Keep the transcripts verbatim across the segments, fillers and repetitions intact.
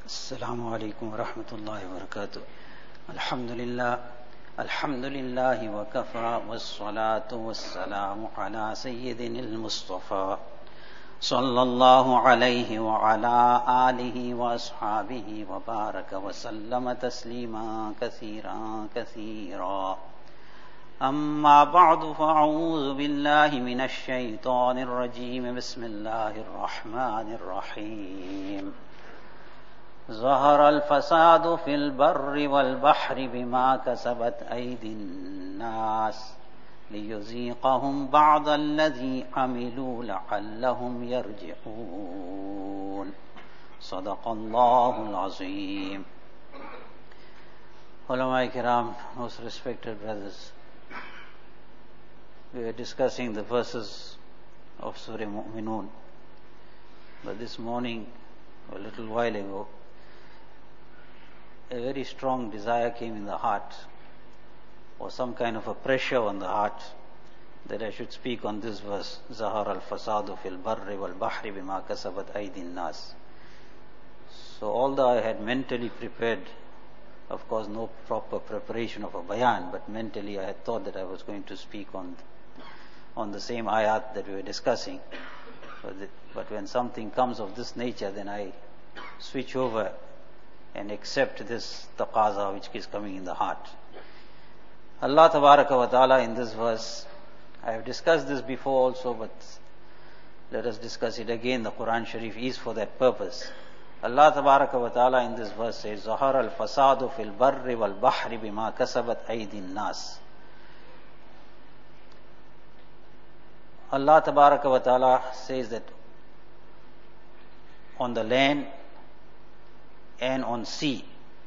Assalamu alaikum wa rahmatullahi wa barakatuh. Alhamdulillah, alhamdulillahi wa kafa, wassalatu wassalamu ala sayyidinil Mustafa, sallallahu alayhi wa ala alihi wa ashabihi wa baraka wa sallama taslima kathira kathira. أما بعد فأعوذ بالله من الشيطان الرجيم بسم الله الرحمن الرحيم ظهر الفساد في البر والبحر بما كسبت أيدي الناس ليذيقهم بعض الذي عملوا لعلهم يرجعون صدق الله العظيم. Ulama Kiram, most respected brothers, we were discussing the verses of Surah Mu'minun, but this morning, a little while ago, a very strong desire came in the heart, or some kind of a pressure on the heart, that I should speak on this verse, Zahar al-fasadu fil barri wal bahri bima kasabat aydin nas. So although I had mentally prepared, of course no proper preparation of a bayan, but mentally I had thought that I was going to speak on on the same ayat that we were discussing. But, the, but when something comes of this nature, then I switch over and accept this taqaza which is coming in the heart. Allah Tabaraka wa Ta'ala in this verse, I have discussed this before also, but let us discuss it again. The Quran Sharif is for that purpose. Allah Tabaraka wa Ta'ala in this verse says, Zahar al-fasadu fil barri wal bahri bima kasabat aydin nas. Allah Tabaraka wa Ta'ala says that on the land and on sea,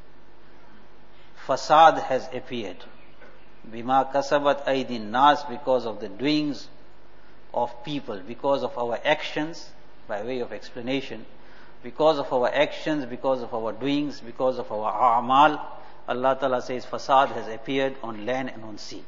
fasad has appeared. Bima kasabat aydin nas, because of the doings of people, because of our actions, by way of explanation, because of our actions, because of our doings, because of our a'mal, Allah Ta'ala says fasad has appeared on land and on sea.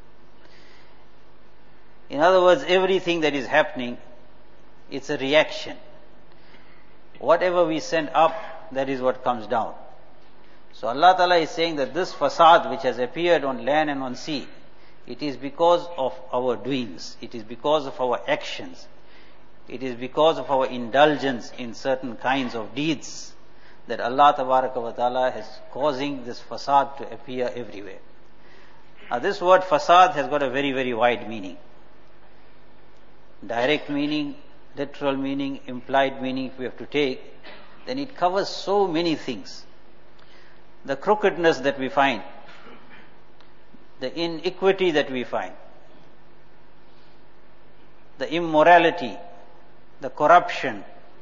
In other words, everything that is happening, it's a reaction. Whatever we send up, that is what comes down. So Allah Ta'ala is saying that this fasad which has appeared on land and on sea, it is because of our doings, it is because of our actions, it is because of our indulgence in certain kinds of deeds that Allah Tabaraka wa Ta'ala is causing this fasad to appear everywhere. Now this word fasad has got a very, very wide meaning. Direct meaning, literal meaning, implied meaning, if we have to take, then it covers so many things. The crookedness that we find, the iniquity that we find, the immorality, the corruption,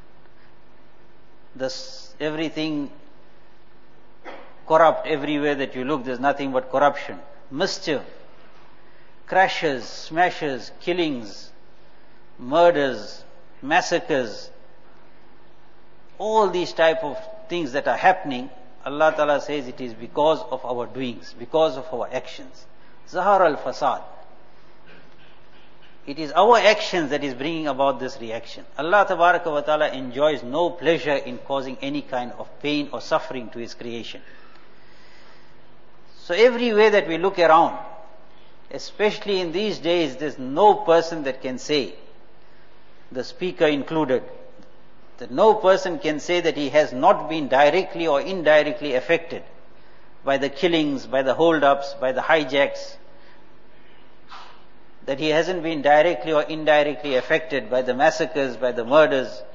this everything corrupt everywhere that you look, there's nothing but corruption, mischief, crashes, smashes, killings, murders, massacres, all these type of things that are happening, Allah Ta'ala says it is because of our doings, because of our actions. Zahar al-fasad. It is our actions that is bringing about this reaction. Allah Tabaraka wa Ta'ala enjoys no pleasure in causing any kind of pain or suffering to His creation. So everywhere that we look around, especially in these days, there's no person that can say, the speaker included, that no person can say that he has not been directly or indirectly affected by the killings, by the hold-ups, by the hijacks, that he hasn't been directly or indirectly affected by the massacres, by the murders,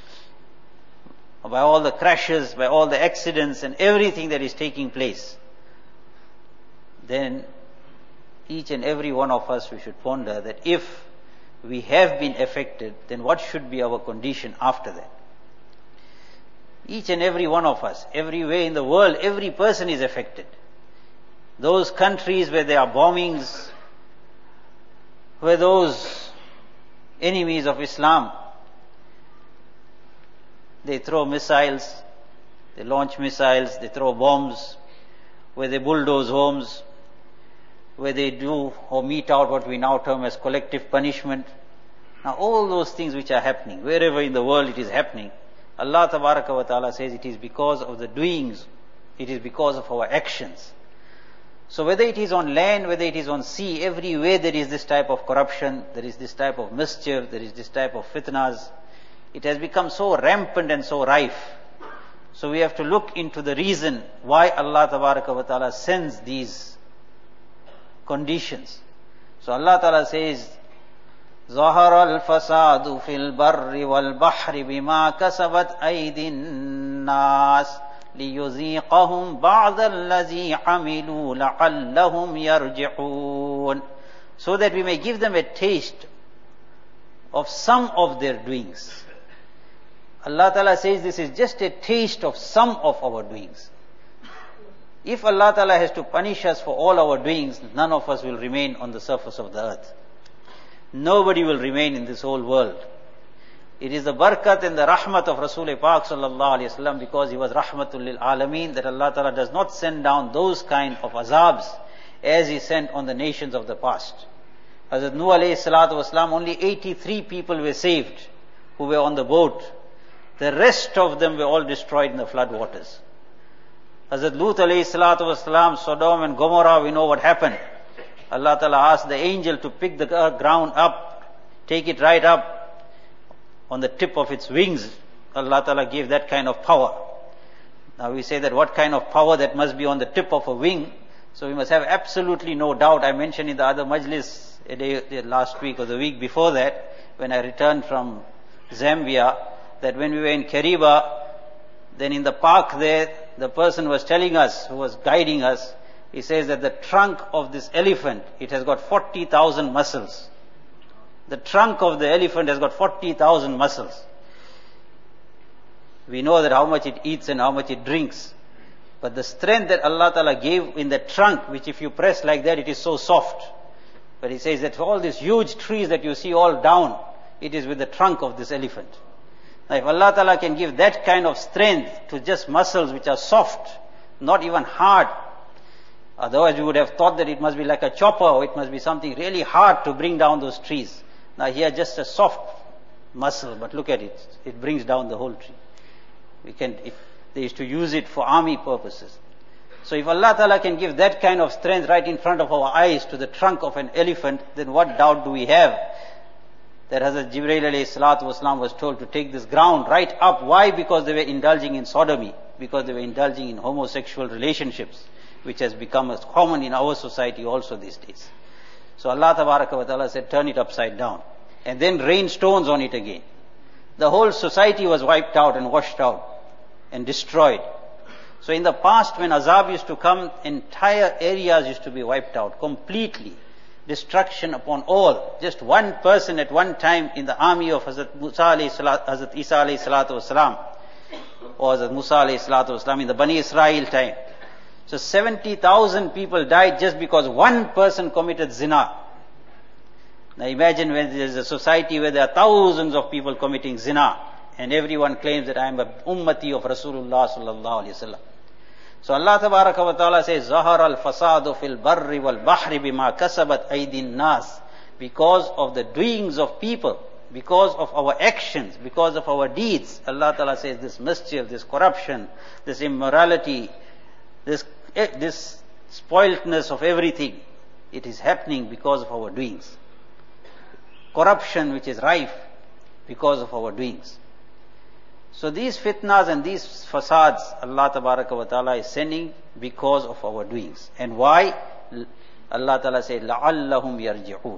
by all the crashes, by all the accidents and everything that is taking place. Then each and every one of us, we should ponder that if we have been affected, then what should be our condition after that? Each and every one of us, everywhere in the world, every person is affected. Those countries where there are bombings, where those enemies of Islam, they throw missiles, they launch missiles, they throw bombs, where they bulldoze homes, where they do or mete out what we now term as collective punishment. Now all those things which are happening, wherever in the world it is happening, Allah Tabaraka wa Ta'ala says it is because of the doings, it is because of our actions. So whether it is on land, whether it is on sea, everywhere there is this type of corruption, there is this type of mischief, there is this type of fitnas. It has become so rampant and so rife. So we have to look into the reason why Allah Tabaraka wa Ta'ala sends these conditions. So Allah Ta'ala says, ظَهَرَ الْفَسَادُ فِي الْبَرِّ وَالْبَحْرِ بِمَا كَسَبَتْ أَيْدِي النَّاسِ لِيُذِيقَهُمْ بَعْضَ الَّذِي عَمِلُوا لَعَلَّهُمْ يَرْجِعُونَ. So that we may give them a taste of some of their doings. Allah Ta'ala says this is just a taste of some of our doings. If Allah Ta'ala has to punish us for all our doings, none of us will remain on the surface of the earth. Nobody will remain in this whole world. It is the barakat and the rahmat of Rasul Pak sallallahu alayhi wasallam, because he was rahmatul lil alameen, that Allah Ta'ala does not send down those kind of azabs as he sent on the nations of the past. Hazrat Nuh alayhi salatu wasalam, only eighty-three people were saved who were on the boat. The rest of them were all destroyed in the flood waters. Hazrat Lut alayhi salatu wasalam, Sodom and Gomorrah, we know what happened. Allah Ta'ala asked the angel to pick the ground up, take it right up on the tip of its wings. Allah Ta'ala gave that kind of power. Now we say that what kind of power that must be on the tip of a wing. So we must have absolutely no doubt. I mentioned in the other majlis a day, last week or the week before that, when I returned from Zambia, that when we were in Kariba, then in the park there, the person was telling us, who was guiding us, he says that the trunk of this elephant, it has got forty thousand muscles. The trunk of the elephant has got forty thousand muscles. We know that how much it eats and how much it drinks. But the strength that Allah Ta'ala gave in the trunk, which if you press like that, it is so soft. But he says that all these huge trees that you see all down, it is with the trunk of this elephant. Now if Allah Ta'ala can give that kind of strength to just muscles which are soft, not even hard, otherwise we would have thought that it must be like a chopper, or it must be something really hard to bring down those trees. Now here just a soft muscle, but look at it, it brings down the whole tree. We can, if they used to use it for army purposes. So if Allah Ta'ala can give that kind of strength right in front of our eyes to the trunk of an elephant, then what doubt do we have that Hazrat Jibreel alayhi salatu wasalam was told to take this ground right up. Why? Because they were indulging in sodomy, because they were indulging in homosexual relationships, which has become as common in our society also these days. So Allah Tabaraka wa Ta'ala said, turn it upside down, and then rain stones on it again. The whole society was wiped out and washed out and destroyed. So in the past, when azab used to come, entire areas used to be wiped out completely. Destruction upon all. Just one person at one time in the army of Hazrat Musa alayhi salatu, Hazrat Isa alayhi salatu wasalam, or Hazrat Musa alayhi salatu wasalam in the Bani Israel time. So seventy thousand people died just because one person committed zina. Now imagine when there is a society where there are thousands of people committing zina, and everyone claims that I am a ummati of Rasulullah sallallahu alayhi wasallam. So Allah Tabaraka wa Ta'ala says, ظَهَرَ الْفَسَادُ فِي الْبَرِّ وَالْبَحْرِ بِمَا كَسَبَتْ أَيْدِي النَّاسِ. Because of the doings of people, because of our actions, because of our deeds, Allah Ta'ala says this mischief, this corruption, this immorality, this, this spoiledness of everything, it is happening because of our doings. Corruption which is rife because of our doings. So these fitnas and these fasads, Allah Tabaraka wa Ta'ala is sending because of our doings. And why? Allah Ta'ala said, لَعَلَّهُمْ يَرْجِعُونَ.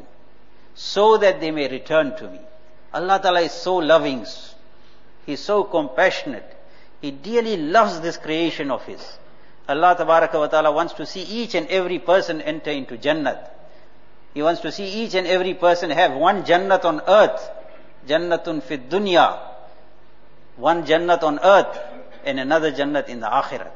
So that they may return to me. Allah Ta'ala is so loving. He is so compassionate. He dearly loves this creation of His. Allah Tabaraka wa Ta'ala wants to see each and every person enter into Jannat. He wants to see each and every person have one Jannat on earth. Jannatun fid dunya. One Jannat on earth and another Jannat in the Akhirat.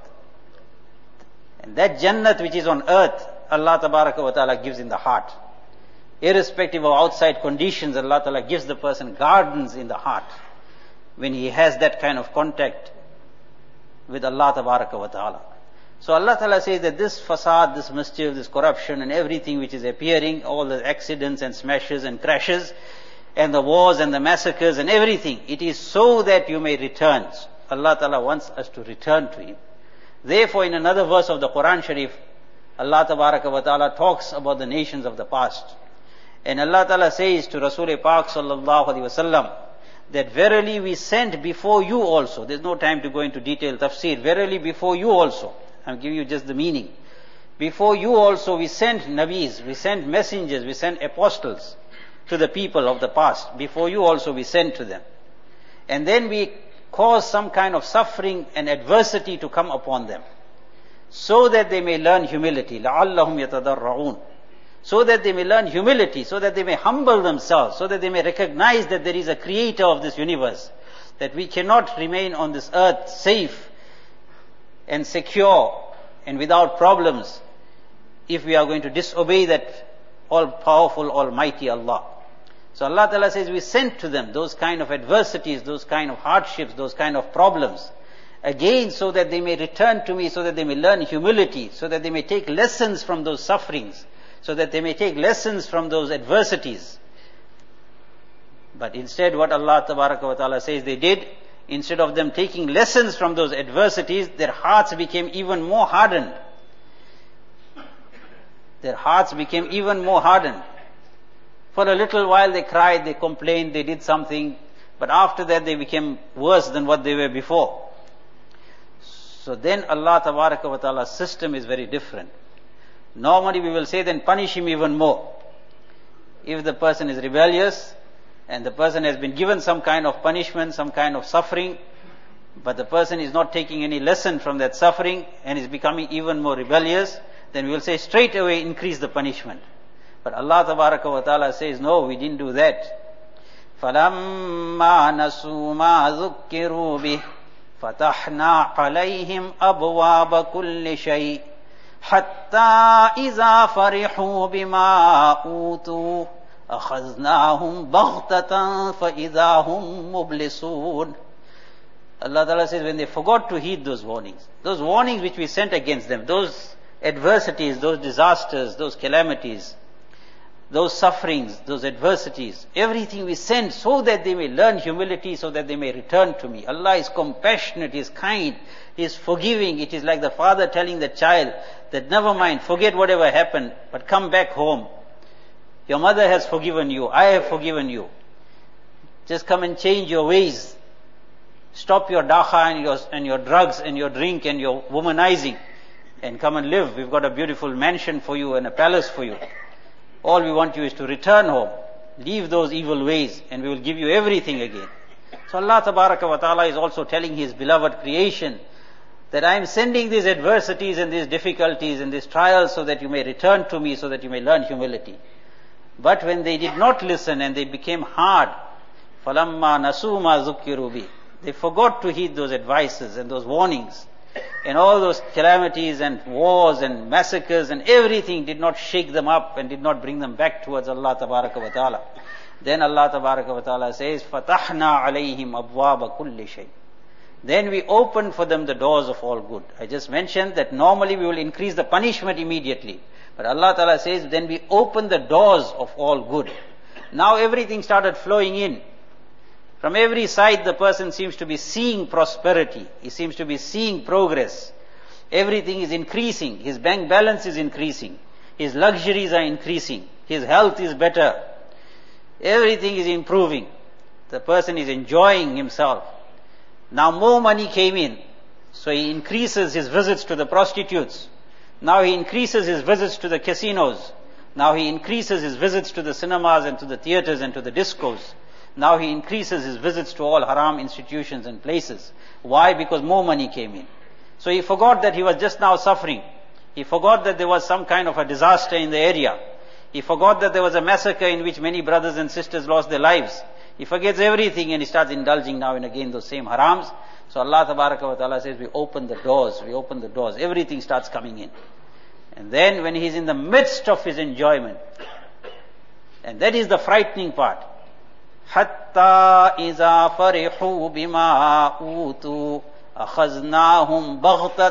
And that Jannat which is on earth, Allah Tabaraka wa Ta'ala gives in the heart. Irrespective of outside conditions, Allah Ta'ala gives the person gardens in the heart when he has that kind of contact with Allah Tabaraka wa Ta'ala. So Allah Ta'ala says that this fasad, this mischief, this corruption and everything which is appearing, all the accidents and smashes and crashes, and the wars and the massacres and everything. It is so that you may return. Allah Ta'ala wants us to return to Him. Therefore, in another verse of the Quran Sharif, Allah Tabaraka wa Ta'ala talks about the nations of the past. And Allah Ta'ala says to Rasul Pak Sallallahu Alaihi Wasallam that verily we sent before you also. There's no time to go into detailed tafsir. Verily before you also. I'm giving you just the meaning. Before you also we sent Nabis, we sent messengers, we sent apostles to the people of the past. Before you also we sent to them. And then we caused some kind of suffering and adversity to come upon them, so that they may learn humility. لَعَلَّهُمْ يَتَضَرَّعُونَ. So that they may learn humility, so that they may humble themselves, so that they may recognize that there is a creator of this universe, that we cannot remain on this earth safe and secure and without problems if we are going to disobey that all-powerful, almighty Allah. So Allah Ta'ala says we sent to them those kind of adversities, those kind of hardships, those kind of problems, again so that they may return to me, so that they may learn humility, so that they may take lessons from those sufferings, so that they may take lessons from those adversities. But instead what Allah Tabaraka wa Ta'ala says they did, instead of them taking lessons from those adversities, their hearts became even more hardened. Their hearts became even more hardened. For a little while they cried, they complained, they did something, but after that they became worse than what they were before. So then Allah Tabaraka wa Ta'ala's system is very different. Normally we will say then punish him even more. If the person is rebellious and the person has been given some kind of punishment, some kind of suffering, but the person is not taking any lesson from that suffering and is becoming even more rebellious, then we will say straight away increase the punishment. But Allah Tabaraka wa Ta'ala says, no, we didn't do that. فَلَمَّا نَسُوا مَا ذُكِّرُوا بِهِ فَتَحْنَا عَلَيْهِمْ أَبْوَابَ كُلِّ شَيْءٍ حَتَّى إِذَا فَرِحُوا بِمَا أُوتُوا أَخَذْنَاهُمْ بَغْتَةً فَإِذَا هُمْ مُبْلِسُونَ. Allah Ta'ala says when they forgot to heed those warnings, those warnings which we sent against them, those adversities, those disasters, those calamities, those sufferings, those adversities, everything we send so that they may learn humility, so that they may return to me. Allah is compassionate, He is kind, He is forgiving. It is like the father telling the child that never mind, forget whatever happened, but come back home. Your mother has forgiven you, I have forgiven you. Just come and change your ways. Stop your dacha and your, and your drugs and your drink and your womanizing and come and live. We've got a beautiful mansion for you and a palace for you. All we want you is to return home. Leave those evil ways and we will give you everything again. So Allah Tabaraka wa Ta'ala is also telling His beloved creation that I am sending these adversities and these difficulties and these trials so that you may return to me, so that you may learn humility. But when they did not listen and they became hard, فَلَمَّا نَسُوا مَا ذُكِّرُوا بِهِ, they forgot to heed those advices and those warnings. And all those calamities and wars and massacres and everything did not shake them up and did not bring them back towards Allah Tabaraka wa Ta'ala. Then Allah Tabaraka wa Ta'ala says, فَتَحْنَا عَلَيْهِمْ أَبْوَابَ كُلِّ شَيْءٍ. Then we open for them the doors of all good. I just mentioned that normally we will increase the punishment immediately. But Allah Ta'ala says, then we open the doors of all good. Now everything started flowing in. From every side the person seems to be seeing prosperity. He seems to be seeing progress. Everything is increasing. His bank balance is increasing. His luxuries are increasing. His health is better. Everything is improving. The person is enjoying himself. Now more money came in. So he increases his visits to the prostitutes. Now he increases his visits to the casinos. Now he increases his visits to the cinemas and to the theaters and to the discos. Now he increases his visits to all haram institutions and places. Why? Because more money came in. So he forgot that he was just now suffering. He forgot that there was some kind of a disaster in the area. He forgot that there was a massacre in which many brothers and sisters lost their lives. He forgets everything and he starts indulging now and again those same harams. So Allah Tabaraka wa Ta'ala says we open the doors, we open the doors. Everything starts coming in. And then when he's in the midst of his enjoyment, and that is the frightening part, حَتَّى إِذَا فَرِحُوا بِمَا أُوتُوا أَخَذْنَاهُمْ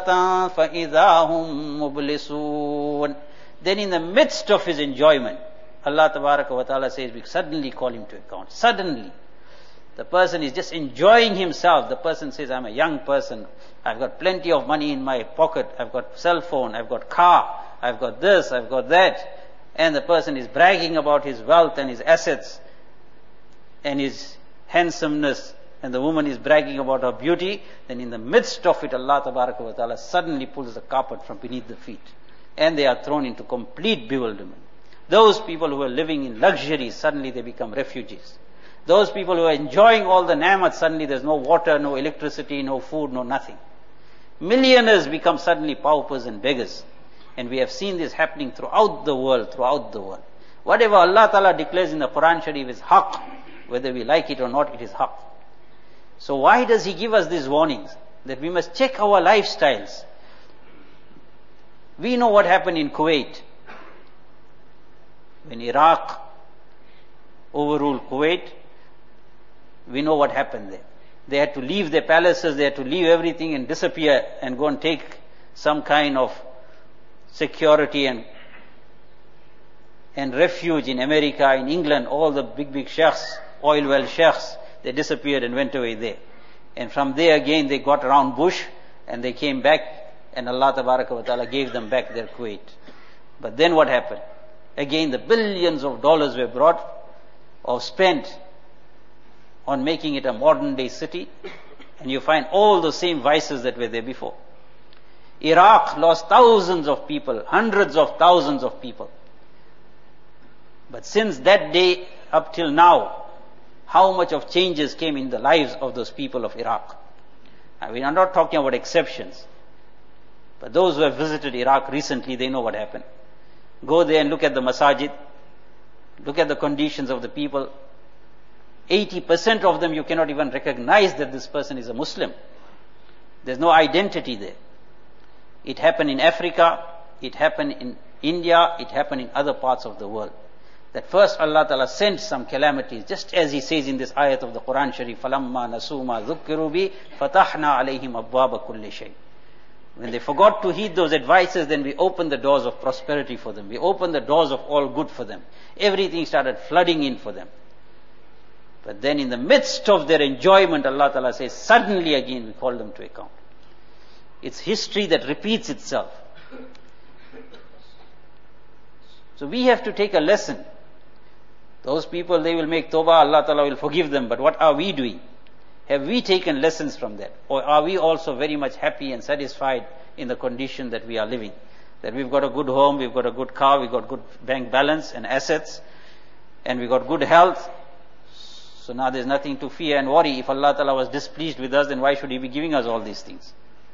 بَغْتَةً فَإِذَا هُمْ مُبْلِسُونَ. Then in the midst of his enjoyment, Allah Tabaraka wa Ta'ala says we suddenly call him to account. Suddenly. The person is just enjoying himself. The person says, I'm a young person. I've got plenty of money in my pocket. I've got cell phone. I've got car. I've got this. I've got that. And the person is bragging about his wealth and his assets and his handsomeness. And the woman is bragging about her beauty. Then in the midst of it, Allah Tabaraka wa Ta'ala suddenly pulls the carpet from beneath the feet. And they are thrown into complete bewilderment. Those people who are living in luxury, suddenly they become refugees. Those people who are enjoying all the ni'mat, suddenly there's no water, no electricity, no food, no nothing. Millionaires become suddenly paupers and beggars. And we have seen this happening throughout the world, throughout the world. Whatever Allah Ta'ala declares in the Quran Sharif is haqq. Whether we like it or not, it is haqq. So why does He give us these warnings? That we must check our lifestyles. We know what happened in Kuwait. When Iraq overruled Kuwait, we know what happened there. They had to leave their palaces, they had to leave everything and disappear and go and take some kind of security and and refuge in America, in England. All the big, big sheikhs, oil well sheikhs, they disappeared and went away there. And from there again they got around Bush and they came back, and Allah Tabaraka wa Ta'ala gave them back their Kuwait. But then what happened? Again the billions of dollars were brought or spent on making it a modern day city, and you find all the same vices that were there before. Iraq lost thousands of people, hundreds of thousands of people. But since that day up till now, how much of changes came in the lives of those people of Iraq? I mean, I'm not talking about exceptions, but those who have visited Iraq recently, they know what happened. Go there and look at the masajid, look at the conditions of the people. eighty percent of them you cannot even recognize that this person is a Muslim. There's no identity there. It happened in Africa, it happened in India, it happened in other parts of the world. That first Allah Ta'ala sent some calamities, just as He says in this ayat of the Quran Sharif, فَلَمَّا نَسُوا مَا ذُكِّرُوا بِهِ فَتَحْنَا عَلَيْهِمْ أَبْوَابَ كُلِّ شَيْءٍ. When they forgot to heed those advices, then we opened the doors of prosperity for them. We opened the doors of all good for them. Everything started flooding in for them. But then in the midst of their enjoyment, Allah Ta'ala says, suddenly again we call them to account. It's history that repeats itself. So we have to take a lesson. Those people, they will make tawbah, Allah Ta'ala will forgive them. But what are we doing? Have we taken lessons from that? Or are we also very much happy and satisfied in the condition that we are living? That we've got a good home, we've got a good car, we've got good bank balance and assets, and we've got good health. So now there's nothing to fear and worry. If Allah Ta'ala was displeased with us, then why should He be giving us all these things?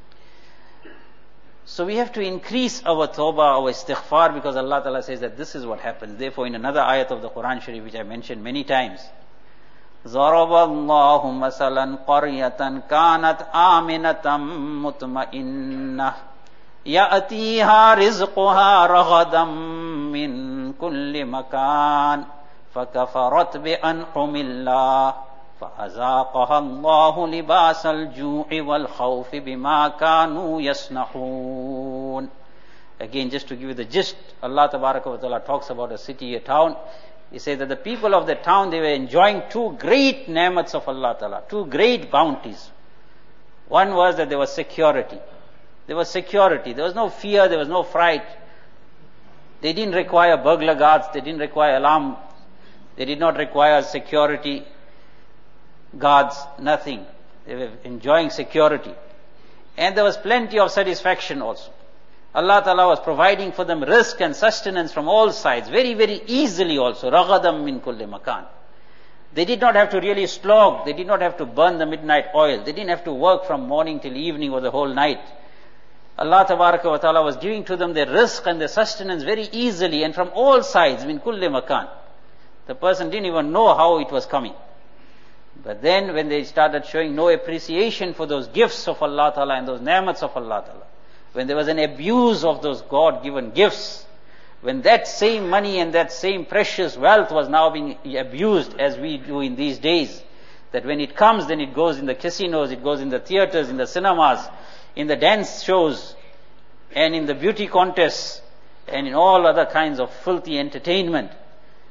So we have to increase our tawbah, our istighfar, because Allah Ta'ala says that this is what happens. Therefore, in another ayat of the Quran Sharif, which I mentioned many times, ضَرَبَ اللَّهُ مَثَلًا قَرْيَةً كَانَتْ آمِنَةً مُطْمَئِنَّةً يَأْتِيهَا رِزْقُهَا رَغَدًا مِّن كُلِّ مَكَانٍ فَكَفَرَتْ بِأَنْعُمِ اللَّهِ فَأَذَاقَهَا اللَّهُ لِبَاسَ الْجُوعِ وَالْخَوْفِ بِمَا كَانُوا يَصْنَعُونَ. Again, just to give you the gist, Allah Tabaraka wa Ta'ala talks about a city, a town. He says that the people of the town, they were enjoying two great ni'mats of Allah Ta'ala, two great bounties. One was that there was security. There was security. There was no fear, there was no fright. They didn't require burglar guards, they didn't require alarm, they did not require security guards, nothing. They were enjoying security. And there was plenty of satisfaction also. Allah Ta'ala was providing for them rizq and sustenance from all sides, very, very easily also. رَغَدًا مِّن كُلِّ مَكَانٍ. They did not have to really slog, they did not have to burn the midnight oil, they didn't have to work from morning till evening or the whole night. Allah Tabaraka wa Ta'ala was giving to them their rizq and their sustenance very easily and from all sides, min kulli makan. The person didn't even know how it was coming. But then when they started showing no appreciation for those gifts of Allah Ta'ala and those ni'mats of Allah Ta'ala, when there was an abuse of those God-given gifts, when that same money and that same precious wealth was now being abused as we do in these days, that when it comes, then it goes in the casinos, it goes in the theaters, in the cinemas, in the dance shows, and in the beauty contests, and in all other kinds of filthy entertainment.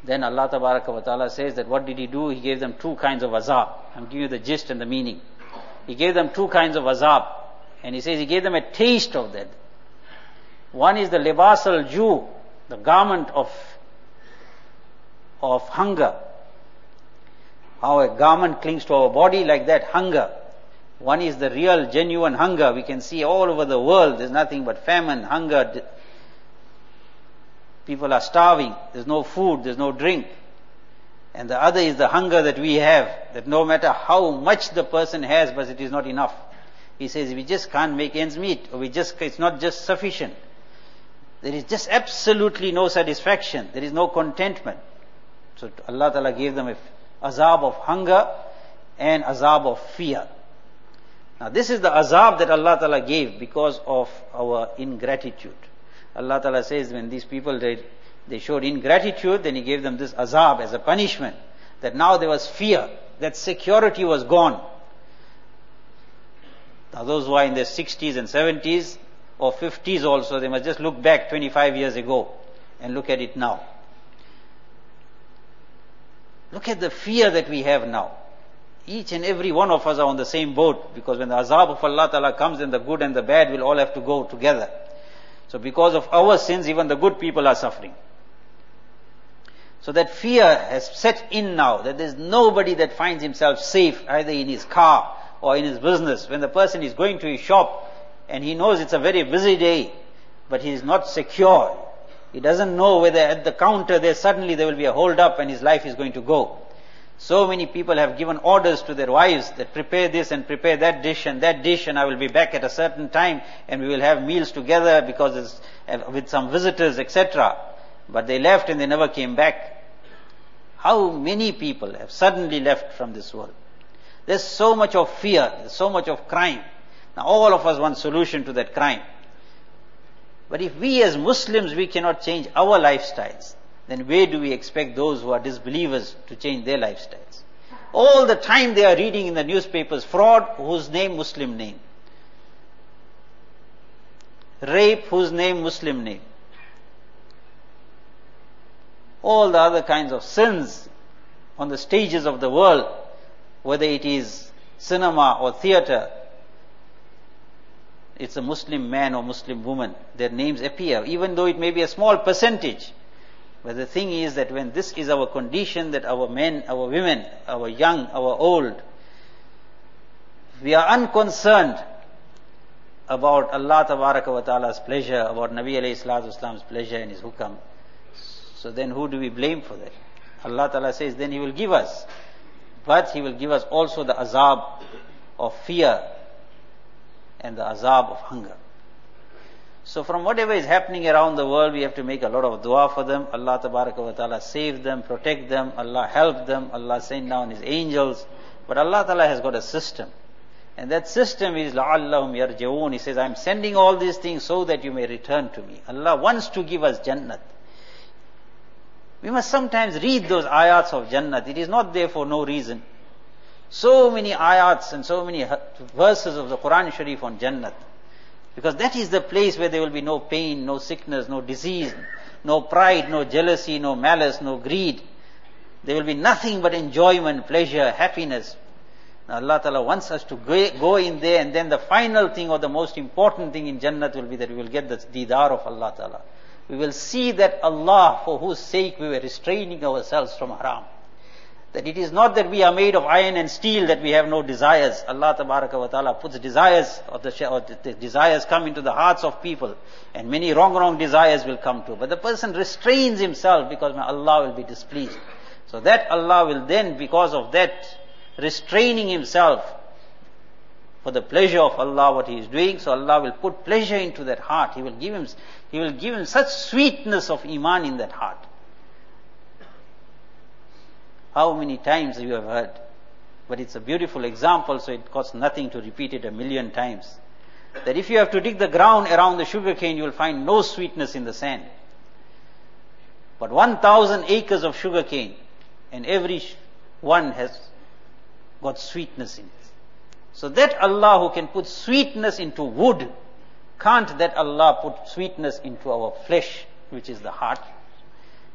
Then Allah Tabaraka wa Ta'ala says that what did He do? He gave them two kinds of azab. I'm giving you the gist and the meaning. He gave them two kinds of azab. And He says He gave them a taste of that. One is the libas al-ju, the garment of, of hunger. How a garment clings to our body, like that, hunger. One is the real, genuine hunger. We can see all over the world, there's nothing but famine, hunger. People are starving, there's no food, there's no drink. And the other is the hunger that we have, that no matter how much the person has, but it is not enough. He says, we just can't make ends meet, or we just, it's not just sufficient. There is just absolutely no satisfaction, there is no contentment. So Allah Ta'ala gave them a azab of hunger and azab of fear. Now this is the azab that Allah Ta'ala gave because of our ingratitude. Allah Ta'ala says when these people, they, they showed ingratitude, then He gave them this azab as a punishment. That now there was fear, that security was gone. Now those who are in their sixties and seventies or fifties also, they must just look back twenty-five years ago and look at it now. Look at the fear that we have now. Each and every one of us are on the same boat, because when the azab of Allah Ta'ala comes, then the good and the bad will all have to go together. So because of our sins, even the good people are suffering. So that fear has set in now, that there is nobody that finds himself safe, either in his car or in his business. When the person is going to his shop and he knows it's a very busy day, but he is not secure. He doesn't know whether at the counter there suddenly there will be a hold up and his life is going to go. So many people have given orders to their wives that prepare this and prepare that dish and that dish, and I will be back at a certain time and we will have meals together because it's with some visitors, et cetera. But they left and they never came back. How many people have suddenly left from this world? There's so much of fear, there's so much of crime. Now all of us want solution to that crime. But if we as Muslims, we cannot change our lifestyles, then where do we expect those who are disbelievers to change their lifestyles? All the time they are reading in the newspapers, fraud, whose name? Muslim name. Rape, whose name? Muslim name. All the other kinds of sins on the stages of the world, whether it is cinema or theatre, it's a Muslim man or Muslim woman. Their names appear, even though it may be a small percentage. But the thing is that when this is our condition, that our men, our women, our young, our old, we are unconcerned about Allah Tabaraka wa Ta'ala's pleasure, about Nabi alayhi salatu wasalam's pleasure and His hukam. So then who do we blame for that? Allah Ta'ala says then He will give us. But He will give us also the azab of fear and the azab of hunger. So from whatever is happening around the world, we have to make a lot of dua for them. Allah Tabaraka wa Ta'ala save them, protect them, Allah help them, Allah send down His angels. But Allah Ta'ala has got a system. And that system is la'allahum yarji'oon. He says, I'm sending all these things so that you may return to me. Allah wants to give us Jannat. We must sometimes read those ayats of Jannat. It is not there for no reason. So many ayats and so many verses of the Quran Sharif on Jannat. Because that is the place where there will be no pain, no sickness, no disease, no pride, no jealousy, no malice, no greed. There will be nothing but enjoyment, pleasure, happiness. Now Allah Ta'ala wants us to go in there, and then the final thing or the most important thing in Jannat will be that we will get the didar of Allah Ta'ala. We will see that Allah, for whose sake we were restraining ourselves from haram. That it is not that we are made of iron and steel, that we have no desires. Allah Tabaraka wa Ta'ala puts desires, or the, or the desires come into the hearts of people, and many wrong, wrong desires will come to. But the person restrains himself because Allah will be displeased. So that Allah will then, because of that restraining himself for the pleasure of Allah, what he is doing, so Allah will put pleasure into that heart. He will give him, He will give him such sweetness of iman in that heart. How many times you have heard? But it's a beautiful example, so it costs nothing to repeat it a million times. That if you have to dig the ground around the sugar cane, you will find no sweetness in the sand. But one thousand acres of sugar cane, and every one has got sweetness in it. So that Allah who can put sweetness into wood, can't that Allah put sweetness into our flesh, which is the heart?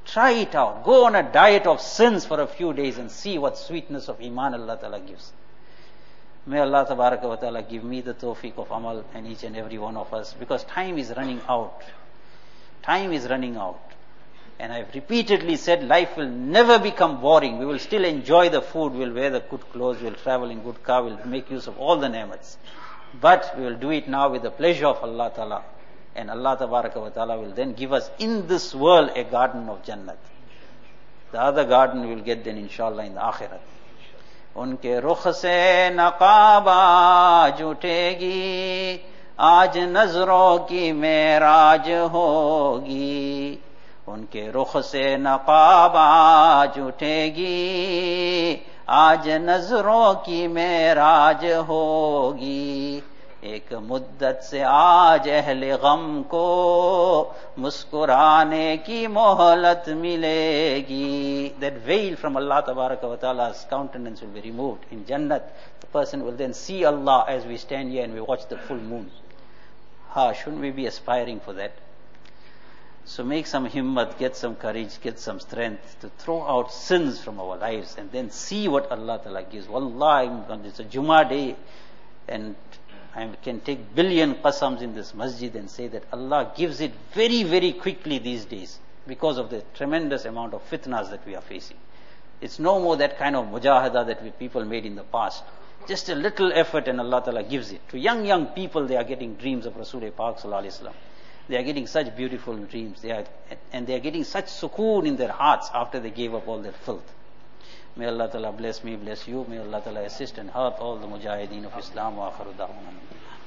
Try it out. Go on a diet of sins for a few days and see what sweetness of Iman Allah Ta'ala gives. May Allah Tabaraka wa Ta'ala give me the tawfiq of amal and each and every one of us, because time is running out. Time is running out. And I've repeatedly said life will never become boring. We will still enjoy the food, we'll wear the good clothes, we'll travel in good car, we'll make use of all the ni'mats. But we will do it now with the pleasure of Allah Ta'ala. And Allah Tabaraka wa Ta'ala will then give us in this world a garden of Jannat. The other garden we will get then inshallah in the Akhirat. उनके रुख से नकाब आज उठेगी, आज नजरों की मेराज होगी. उनके रुख से नकाब आज उठेगी, आज नजरों की मेराज होगी. एक मुद्दत से आज अहले गम को मुस्कुराने की मोहलत मिलेगी. That veil from Allah Tabaraka wa Ta'ala's countenance will be removed in Jannat. The person will then see Allah as we stand here and we watch the full moon. Ha, shouldn't we be aspiring for that? So make some himmat, get some courage, get some strength to throw out sins from our lives and then see what Allah Ta'ala gives. Wallahi, it's a Jummah day and I can take billion qasams in this masjid and say that Allah gives it very, very quickly these days because of the tremendous amount of fitnas that we are facing. It's no more that kind of mujahada that we people made in the past. Just a little effort and Allah Ta'ala gives it. To young, young people, they are getting dreams of Rasulullah Pak Sallallahu Alaihi Wasallam. They are getting such beautiful dreams. They are, and they are getting such sukoon in their hearts after they gave up all their filth. May Allah Ta'ala bless me, bless you. May Allah Ta'ala assist and help all the mujahideen of Islam. Wa akhiru da'wana.